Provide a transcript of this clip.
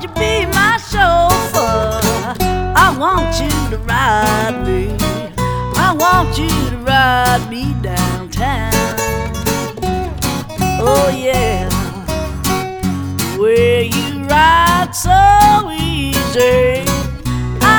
you be my chauffeur? I want you to ride me. I want you to ride me downtown. Oh yeah, where you ride so easy.